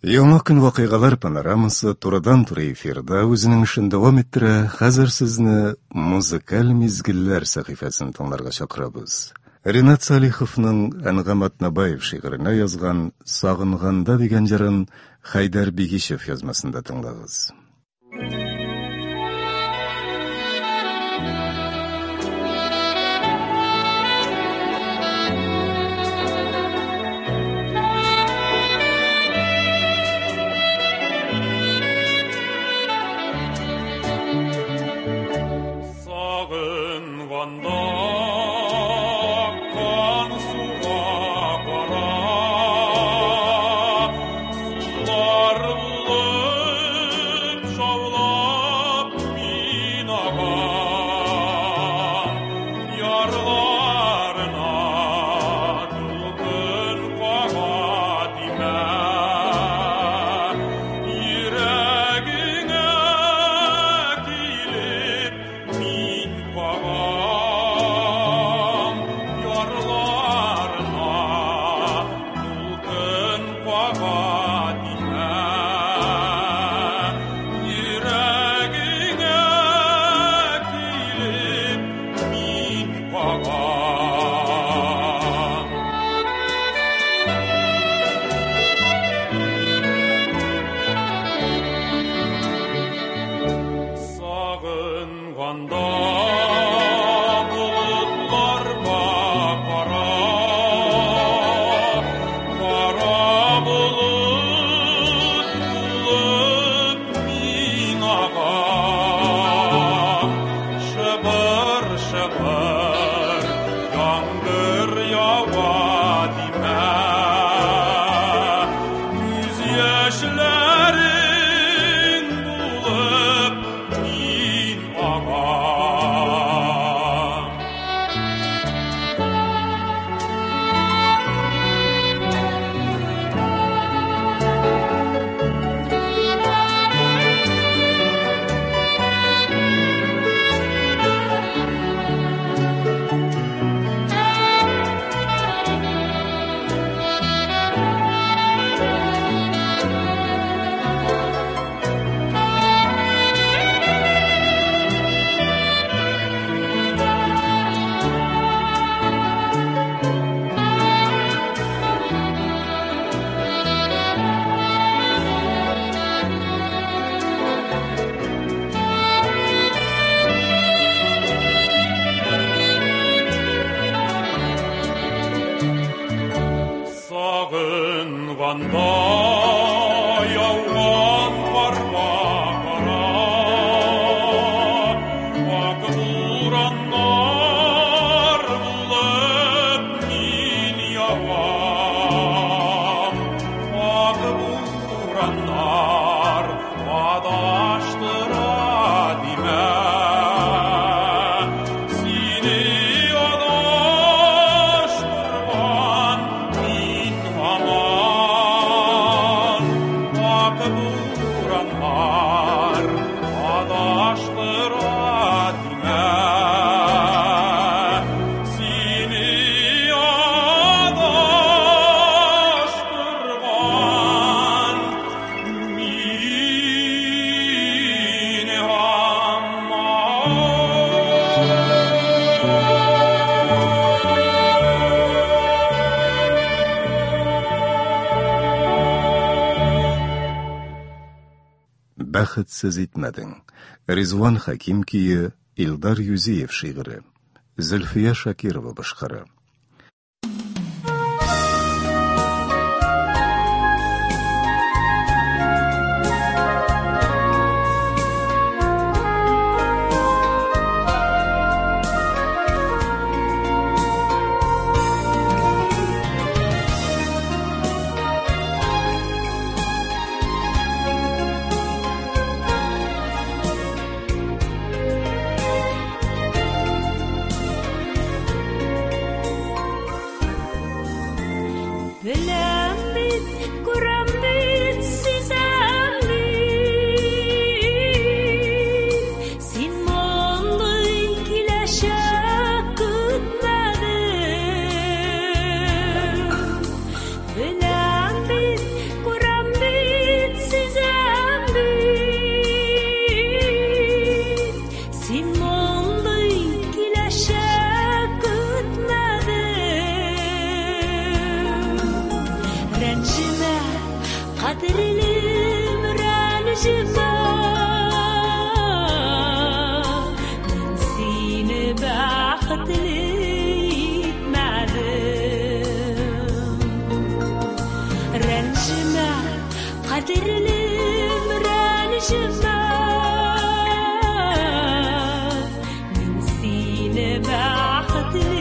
Яңа көн вакыйгалар панорамасы турыдан-туры эфирда үзенең эшен дәвам иттерә. Хәзер сезне музыкаль мизгелләр сәхифәсен тыңларга чакырабыз. Ринат Салиховның Әнгам Атнабаев шигыренә язган «Сагынганда» дигән җырын Хайдар Бигишев язмасында тыңлагыз. Бәхетсез итмәдең. Ризван Хаким кие, Илдар Юзиев шигыре. Зөлфия Шакирова башкара. ranjima men seni baxtli etmadim ranjima qadrlim ranjima men seni baxtli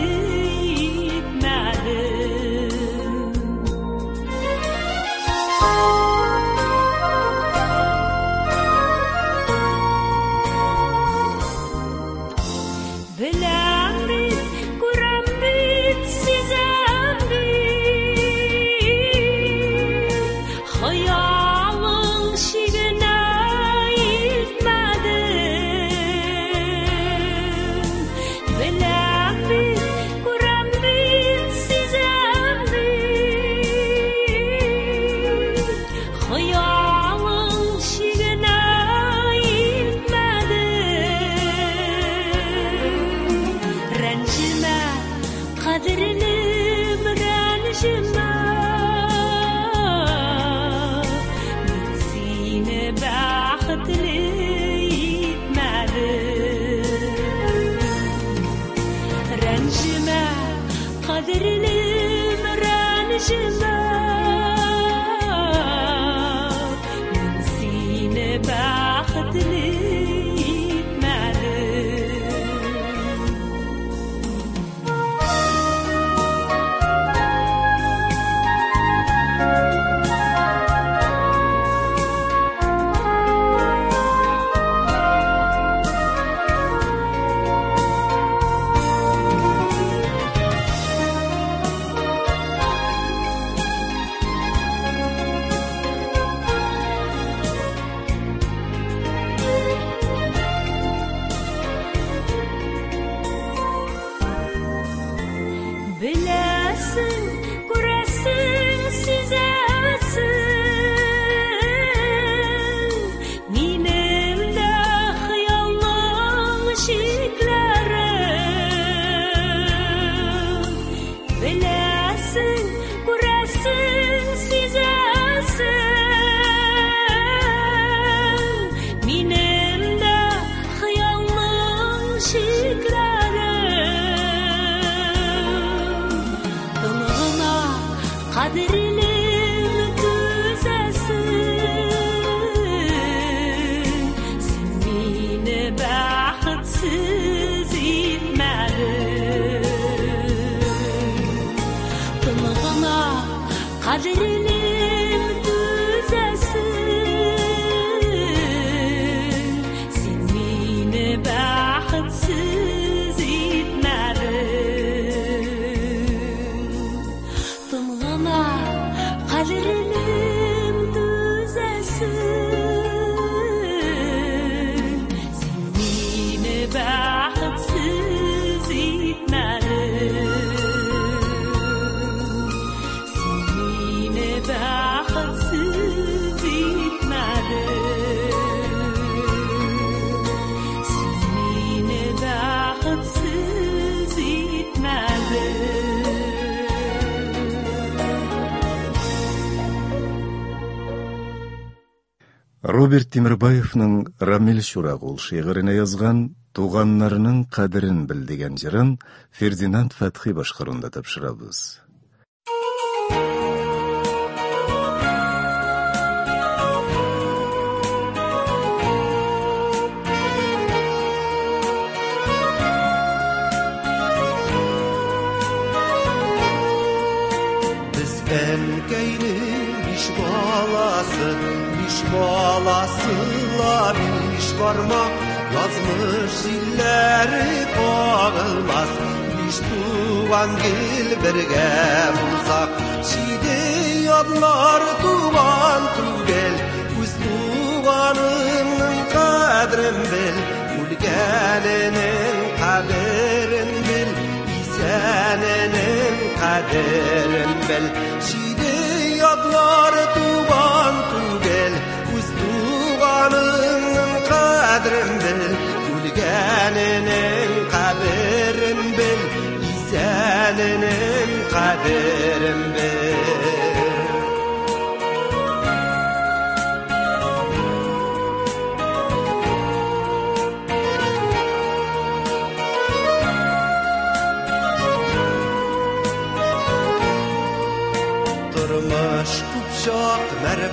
Роберт Темирбаевның Рамил Шурағул шиғырына язған «Туғаннарының қадірін біл» деген жырын Фердинанд Фатхи башқаруында тапшырабыз. Біз әнкәйнің биш баласы, биш баласылар биш бармақ, yazmış zilleri kağılmaz. Биш tuğan gel birge bulsak, şide yadlar tuğan tugel, üz tuğanının kadrin bil, ülkenin kaderin bil, İseninin kaderin bil. Şide yadlar tuğan tugel, üz tuğanının kadrin bil, ülkenin kaderin bil, İseninin kaderin bil.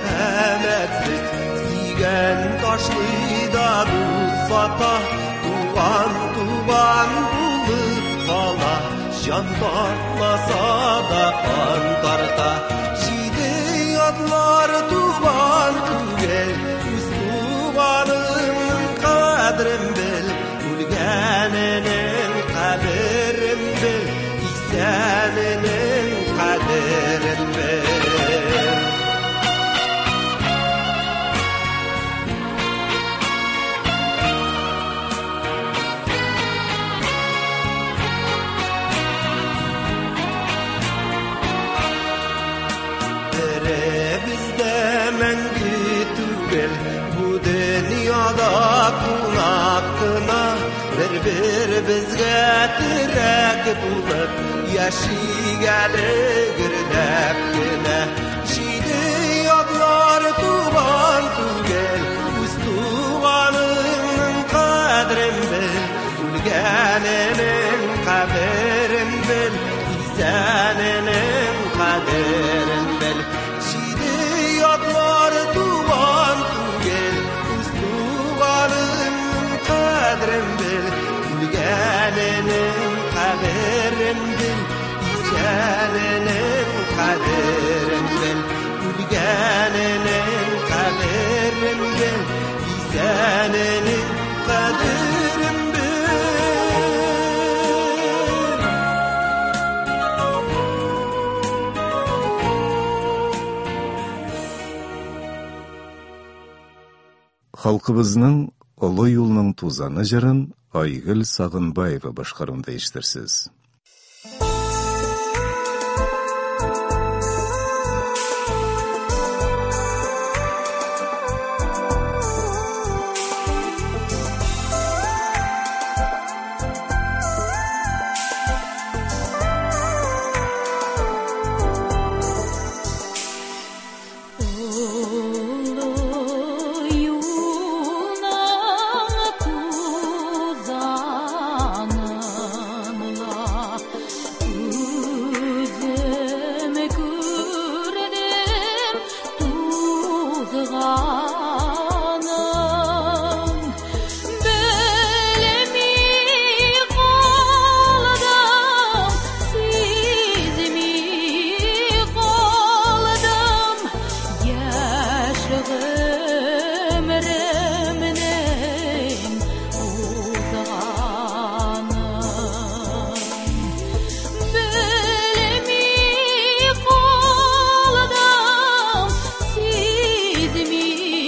merhametlik Sigen taşlıyda bulsata Tuğan bulup kala Can tartmasa da kan tarta Şide yadlar tuğan tugel Üz tuğanın kadrim bil Ulgeninin kaderim bil İhsaninin kaderim bil Bir bizge tirek bulup Yaşigali girdepkine Şidi yadlar tuğan tugel Üz tuğanının kadrim bil Ulgeninin kaderin bil İhsaninin kaderin bil Şidi yadlar tuğan tugel Üz tuğanının kadrim bil Ulgeninin kaderin bil İhsaninin kaderin bil Ulgeninin kaderin bil İhsaninin kaderin bil Халкыбызның Олы юлның тузаны жырын Айгүл Сағынбаева башкарында иштерсез. me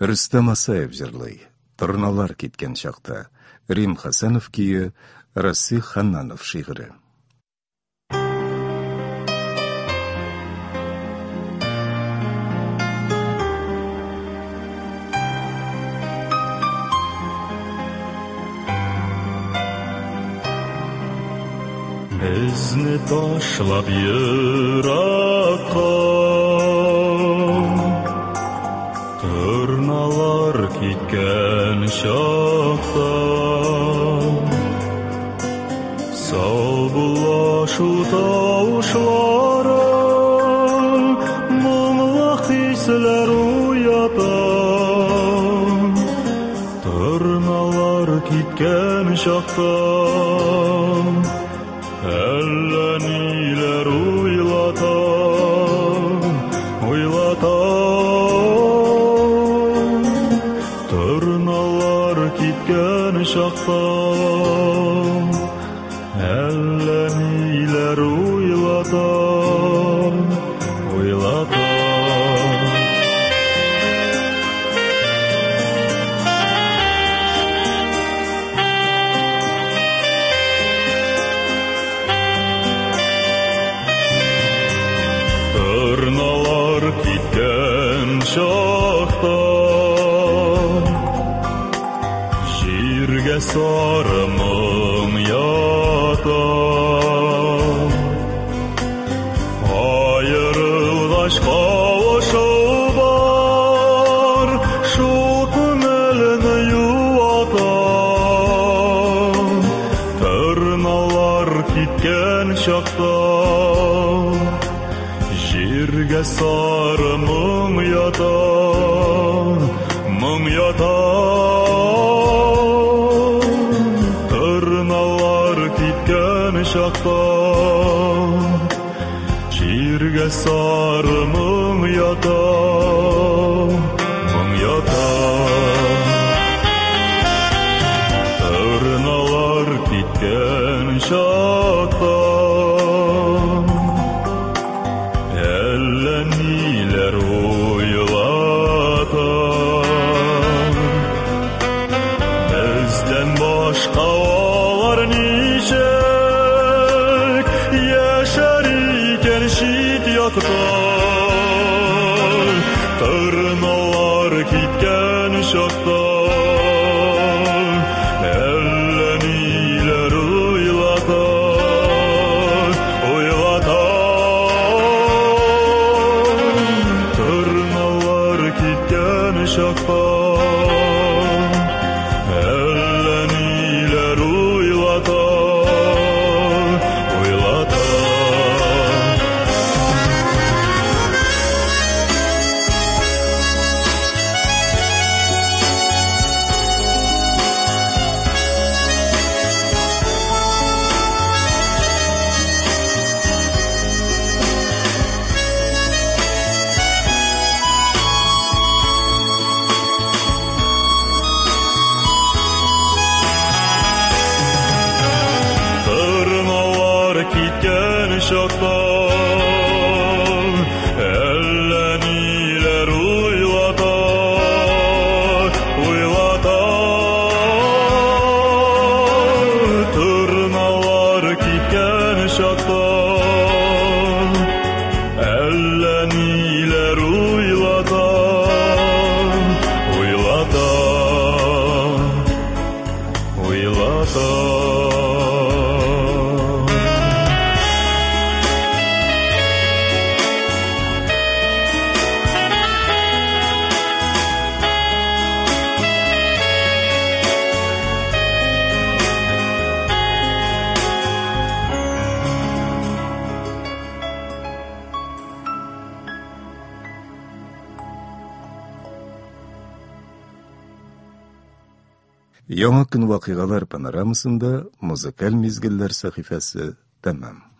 Рүстәм Асаев жырлый, торналар киткән чакта. Рим Хасанов кие, Расих Ханнанов шигыре. Безне ташлап еракка, торналар киткән чакта, сау була шул тавышлары, моңлы хисләр уята. Торналар киткән чакта, әллә ниләр уйлата, уйлата. Торналар киткән чакта, әллә ниләр уйлата, уйлата. Торналар киткән чакта, җиргә сары моң ята. Аерылгач кавышу бар, шул күңелне юата. Торналар киткән чакта, җиргә сары моң ята, моң ята. Торналар киткән чакта, җиргә сары моң ята, моң ята. Торналар киткән чакта, әллә ниләр уйлата. Бездән башка алар ничек яшәр икән чит якта. Торналар киткән чакта, әллә ниләр уйлата, уйлата. Торналар киткән чакта, әллә ниләр уйлата, уйлата. Торналар киткән чакта, әллә ниләр уйлата, уйлата. Торналар киткән чакта, әллә ниләр уйлата, уйлата, уйлата. Яңа көн вакыйгалар панорамасында музыкаль мизгелләр сәхифәсе тәмам.